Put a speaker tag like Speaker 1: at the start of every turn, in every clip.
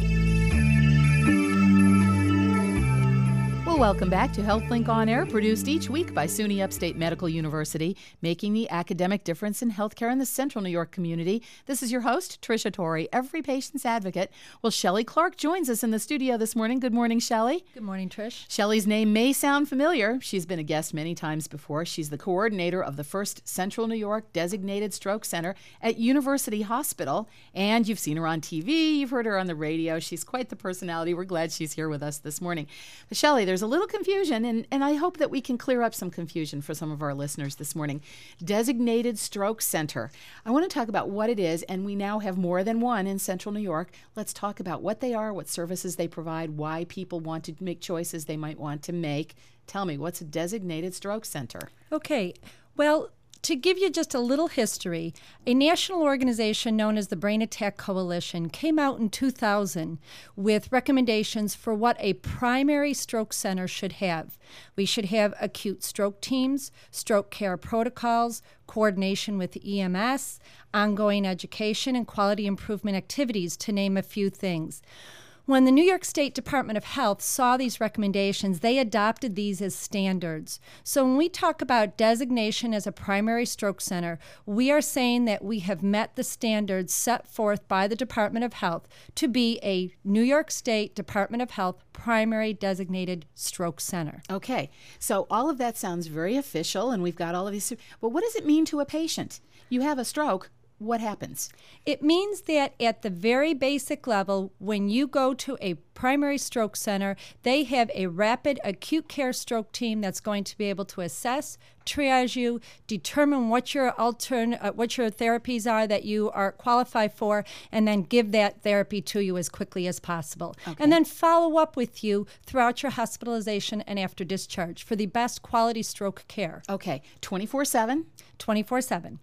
Speaker 1: Well, welcome back to HealthLink On Air, produced each week by SUNY Upstate Medical University, making the academic difference in healthcare in the Central New York community. This is your host, Tricia Torrey, every patient's advocate. Well, Shelley Clark joins us in the studio this morning. Good morning, Shelley.
Speaker 2: Good morning, Trish.
Speaker 1: Shelley's name may sound familiar. She's been a guest many times before. She's the coordinator of the first Central New York Designated Stroke Center at University Hospital. And you've seen her on TV. You've heard her on the radio. She's quite the personality. We're glad she's here with us this morning. But Shelley, there's a little confusion, and I hope that we can clear up some confusion for some of our listeners this morning. Designated Stroke Center. I want to talk about what it is, and we now have more than one in Central New York. Let's talk about what they are, what services they provide, why people want to make choices they might want to make. Tell me, what's a Designated Stroke Center?
Speaker 2: Okay, well, to give you just a little history, a national organization known as the Brain Attack Coalition came out in 2000 with recommendations for what a primary stroke center should have. We should have acute stroke teams, stroke care protocols, coordination with EMS, ongoing education, and quality improvement activities, to name a few things. When the New York State Department of Health saw these recommendations, they adopted these as standards. So when we talk about designation as a primary stroke center, we are saying that we have met the standards set forth by the Department of Health to be a New York State Department of Health primary designated stroke center.
Speaker 1: Okay, so all of that sounds very official, and we've got all of these. But what does it mean to a patient? You have a stroke. What happens?
Speaker 2: It means that at the very basic level, when you go to a primary stroke center, they have a rapid acute care stroke team that's going to be able to assess, triage you, determine what your therapies are that you are qualified for, and then give that therapy to you as quickly as possible. Okay. And then follow up with you throughout your hospitalization and after discharge for the best quality stroke care.
Speaker 1: Okay, 24/7?
Speaker 2: 24/7.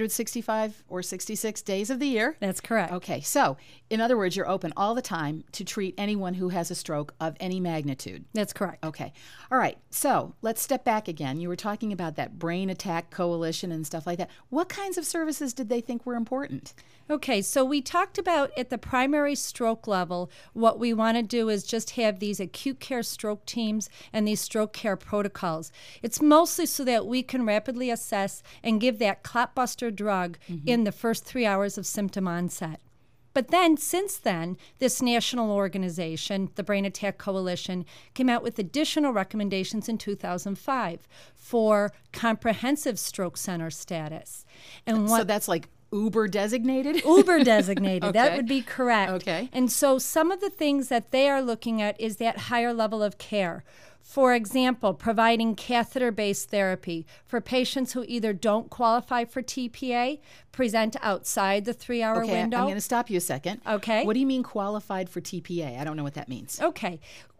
Speaker 1: 365 or 66 days of the year?
Speaker 2: That's correct.
Speaker 1: Okay, so in other words, you're open all the time to treat anyone who has a stroke of any magnitude.
Speaker 2: That's correct.
Speaker 1: Okay. All right, so let's step back again. You were talking about that Brain Attack Coalition and stuff like that. What kinds of services did they think were important?
Speaker 2: Okay, so we talked about at the primary stroke level, what we want to do is just have these acute care stroke teams and these stroke care protocols. It's mostly so that we can rapidly assess and give that clotbuster drug in the first 3 hours of symptom onset. But then, since then, this national organization, the Brain Attack Coalition, came out with additional recommendations in 2005 for comprehensive stroke center status. And
Speaker 1: so that's like Uber designated?
Speaker 2: Uber designated.
Speaker 1: Okay.
Speaker 2: That would be correct.
Speaker 1: Okay.
Speaker 2: And so some of the things that they are looking at is that higher level of care. For example, providing catheter-based therapy for patients who either don't qualify for TPA, present outside the 3-hour window.
Speaker 1: I'm going to stop you a second.
Speaker 2: Okay.
Speaker 1: What do you mean qualified for TPA? I don't know what that means.
Speaker 2: Okay.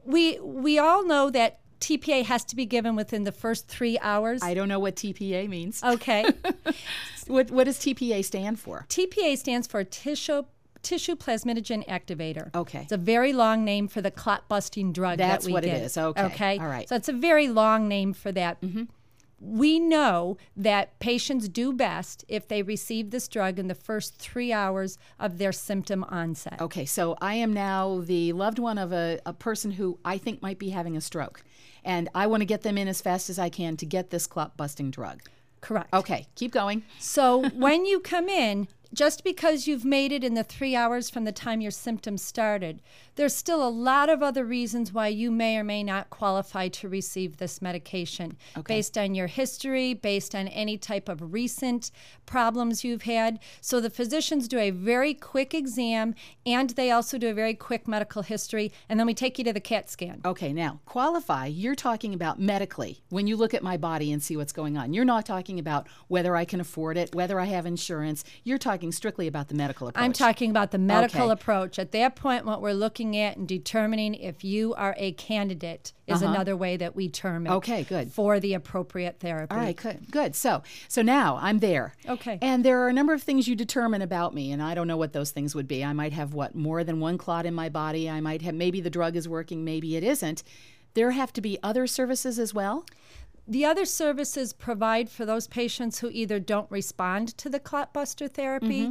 Speaker 2: We all know that TPA has to be given within the first 3 hours.
Speaker 1: I don't know what TPA means.
Speaker 2: Okay.
Speaker 1: What does TPA stand for?
Speaker 2: TPA stands for tissue plasminogen activator.
Speaker 1: Okay.
Speaker 2: It's a very long name for the clot-busting drug that we give.
Speaker 1: That's what it is. Okay. All right.
Speaker 2: So it's a very long name for that.
Speaker 1: Mm-hmm.
Speaker 2: We know that patients do best if they receive this drug in the first 3 hours of their symptom onset.
Speaker 1: Okay, so I am now the loved one of a person who I think might be having a stroke, and I want to get them in as fast as I can to get this clot-busting drug.
Speaker 2: Correct.
Speaker 1: Okay, keep going.
Speaker 2: So when you come in, just because you've made it in the 3 hours from the time your symptoms started, there's still a lot of other reasons why you may or may not qualify to receive this medication, based on your history, based on any type of recent problems you've had. So the physicians do a very quick exam, and they also do a very quick medical history, and then we take you to the CAT scan.
Speaker 1: Okay, now, qualify, you're talking about medically, when you look at my body and see what's going on. You're not talking about whether I can afford it, whether I have insurance. You're talking strictly about the medical approach.
Speaker 2: I'm talking about the medical approach. At that point, what we're looking at and determining if you are a candidate is another way that we term it.
Speaker 1: Okay, good.
Speaker 2: For the appropriate therapy.
Speaker 1: All right, good. So now I'm there.
Speaker 2: Okay.
Speaker 1: And there are a number of things you determine about me, and I don't know what those things would be. I might have, more than one clot in my body. I might have, maybe the drug is working, maybe it isn't. There have to be other services as well?
Speaker 2: The other services provide for those patients who either don't respond to the clotbuster therapy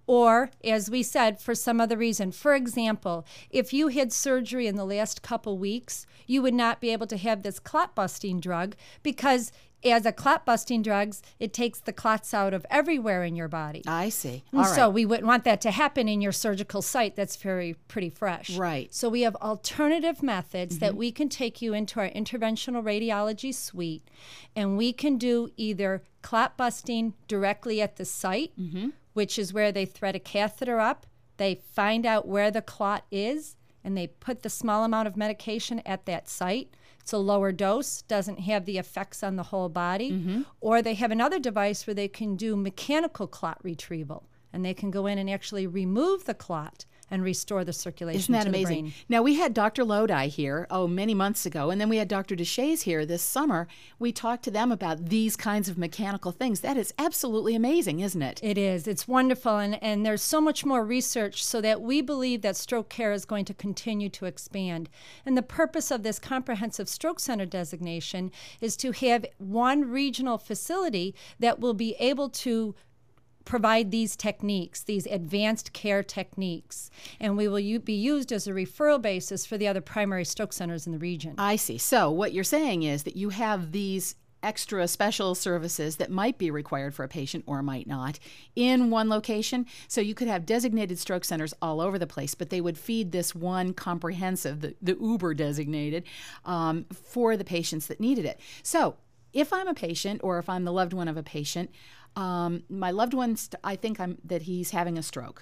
Speaker 2: or, as we said, for some other reason. For example, if you had surgery in the last couple weeks, you would not be able to have this clot-busting drug because as a clot-busting drugs, it takes the clots out of everywhere in your body.
Speaker 1: I see.
Speaker 2: And
Speaker 1: All right.
Speaker 2: so we wouldn't want that to happen in your surgical site that's pretty fresh.
Speaker 1: Right.
Speaker 2: So we have alternative methods that we can take you into our interventional radiology suite, and we can do either clot busting directly at the site, which is where they thread a catheter up, they find out where the clot is, and they put the small amount of medication at that site. It's a lower dose, doesn't have the effects on the whole body. Or they have another device where they can do mechanical clot retrieval, and they can go in and actually remove the clot and restore the circulation
Speaker 1: Isn't that
Speaker 2: to the
Speaker 1: amazing?
Speaker 2: brain.
Speaker 1: Now, we had Dr. Lodi here, many months ago, and then we had Dr. Deshays here this summer. We talked to them about these kinds of mechanical things. That is absolutely amazing, isn't it?
Speaker 2: It is. It's wonderful. And there's so much more research so that we believe that stroke care is going to continue to expand. And the purpose of this comprehensive stroke center designation is to have one regional facility that will be able to provide these techniques, these advanced care techniques, and we will be used as a referral basis for the other primary stroke centers in the region.
Speaker 1: I see. So what you're saying is that you have these extra special services that might be required for a patient or might not in one location. So you could have designated stroke centers all over the place, but they would feed this one comprehensive, the Uber designated, for the patients that needed it. So if I'm a patient or if I'm the loved one of a patient, my loved one, I think that he's having a stroke.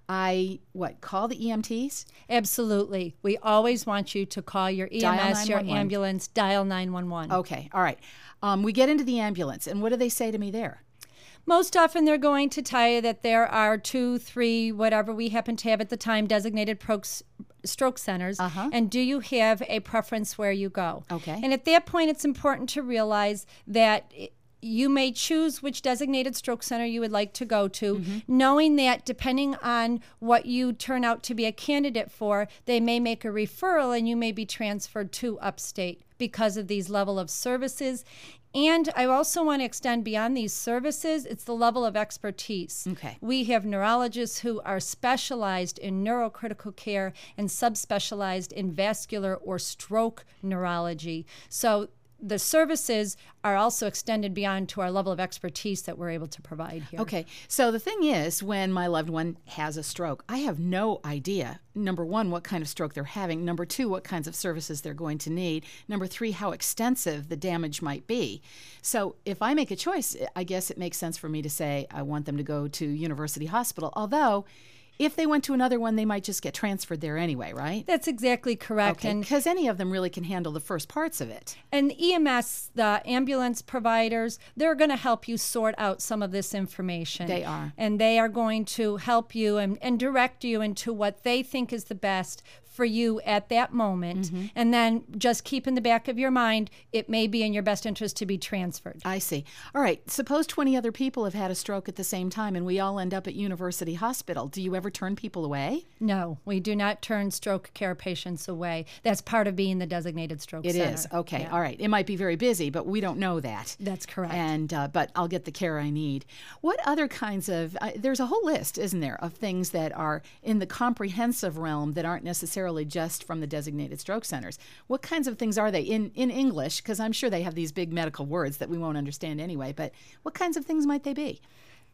Speaker 1: Call the EMTs?
Speaker 2: Absolutely. We always want you to call your EMS, your ambulance, dial 911.
Speaker 1: Okay, all right. We get into the ambulance, and what do they say to me there?
Speaker 2: Most often they're going to tell you that there are 2, 3, whatever we happen to have at the time, designated stroke centers. And do you have a preference where you go?
Speaker 1: Okay.
Speaker 2: And at that point, it's important to realize that you may choose which designated stroke center you would like to go to, knowing that depending on what you turn out to be a candidate for, they may make a referral and you may be transferred to upstate because of these level of services. And I also want to extend beyond these services, it's the level of expertise.
Speaker 1: Okay.
Speaker 2: We have neurologists who are specialized in neurocritical care and subspecialized in vascular or stroke neurology. So the services are also extended beyond to our level of expertise that we're able to provide here.
Speaker 1: Okay, so the thing is, when my loved one has a stroke, I have no idea, number one, what kind of stroke they're having, number two, what kinds of services they're going to need, number three, how extensive the damage might be. So if I make a choice, I guess it makes sense for me to say I want them to go to University Hospital, although if they went to another one, they might just get transferred there anyway, right?
Speaker 2: That's exactly correct.
Speaker 1: Okay, because any of them really can handle the first parts of it.
Speaker 2: And EMS, the ambulance providers, they're going to help you sort out some of this information.
Speaker 1: They are.
Speaker 2: And they are going to help you and direct you into what they think is the best for you at that moment. And then just keep in the back of your mind, it may be in your best interest to be transferred.
Speaker 1: I see. All right. Suppose 20 other people have had a stroke at the same time and we all end up at University Hospital. Do you ever turn people away?
Speaker 2: No, we do not turn stroke care patients away. That's part of being the designated stroke center.
Speaker 1: It is. Okay. Yeah. All right. It might be very busy, but we don't know that.
Speaker 2: That's correct.
Speaker 1: And but I'll get the care I need. What other kinds of, there's a whole list, isn't there, of things that are in the comprehensive realm that aren't necessarily just from the designated stroke centers. What kinds of things are they in English? Because I'm sure they have these big medical words that we won't understand anyway, but what kinds of things might they be?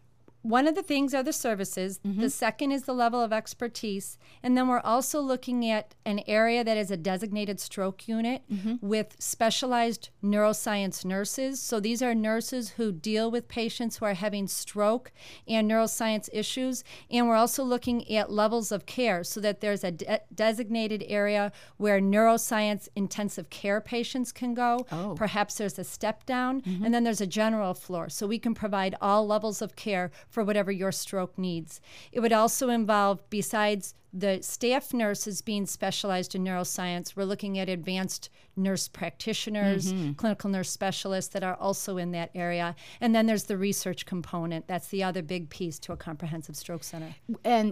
Speaker 2: One of the things are the services. The second is the level of expertise. And then we're also looking at an area that is a designated stroke unit with specialized neuroscience nurses. So these are nurses who deal with patients who are having stroke and neuroscience issues. And we're also looking at levels of care so that there's a designated area where neuroscience intensive care patients can go. Perhaps there's a step down, and then there's a general floor. So we can provide all levels of care for whatever your stroke needs. It would also involve, besides the staff nurses being specialized in neuroscience, we're looking at advanced nurse practitioners, clinical nurse specialists that are also in that area. And then there's the research component. That's the other big piece to a comprehensive stroke center.
Speaker 1: And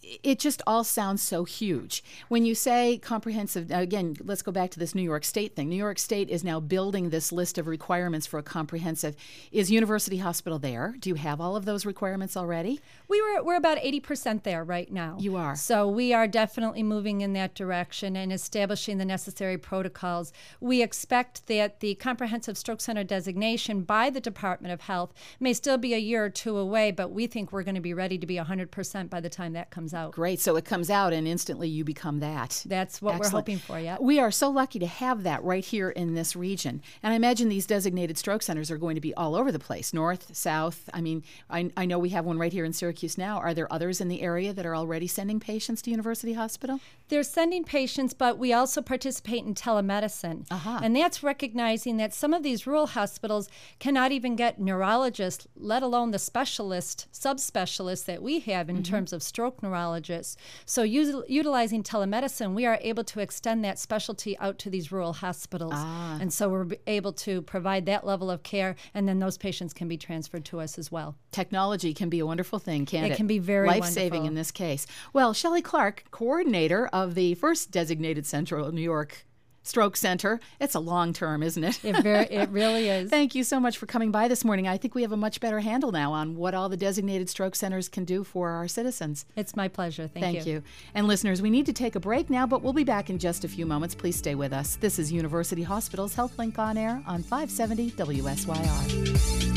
Speaker 1: it just all sounds so huge. When you say comprehensive, again, let's go back to this New York State thing. New York State is now building this list of requirements for a comprehensive. Is University Hospital there? Do you have all of those requirements already?
Speaker 2: We're about 80% there right now.
Speaker 1: You are.
Speaker 2: So we are definitely moving in that direction and establishing the necessary protocols. We expect that the Comprehensive Stroke Center designation by the Department of Health may still be a year or two away, but we think we're going to be ready to be 100% by the time that comes out.
Speaker 1: Great. So it comes out and instantly you become that.
Speaker 2: That's what
Speaker 1: Excellent.
Speaker 2: we're hoping for, yeah.
Speaker 1: We are so lucky to have that right here in this region. And I imagine these designated stroke centers are going to be all over the place, north, south. I mean, I know we have one right here in Syracuse now. Are there others in the area that are already sending patients to University Hospital?
Speaker 2: They're sending patients, but we also participate in telemedicine. And that's recognizing that some of these rural hospitals cannot even get neurologists, let alone the specialist, subspecialists that we have in terms of stroke neurologists. So utilizing telemedicine, we are able to extend that specialty out to these rural hospitals. And so we're able to provide that level of care, and then those patients can be transferred to us as well.
Speaker 1: Technology can be a wonderful thing, can't it?
Speaker 2: It can be very
Speaker 1: life-saving
Speaker 2: wonderful.
Speaker 1: in this case. Well, Shelley Clark, coordinator of the first designated Central New York Stroke Center. It's a long term, isn't it?
Speaker 2: It really is.
Speaker 1: Thank you so much for coming by this morning. I think we have a much better handle now on what all the designated stroke centers can do for our citizens.
Speaker 2: It's my pleasure. Thank you.
Speaker 1: And listeners, we need to take a break now, but we'll be back in just a few moments. Please stay with us. This is University Hospital's HealthLink on Air on 570 WSYR.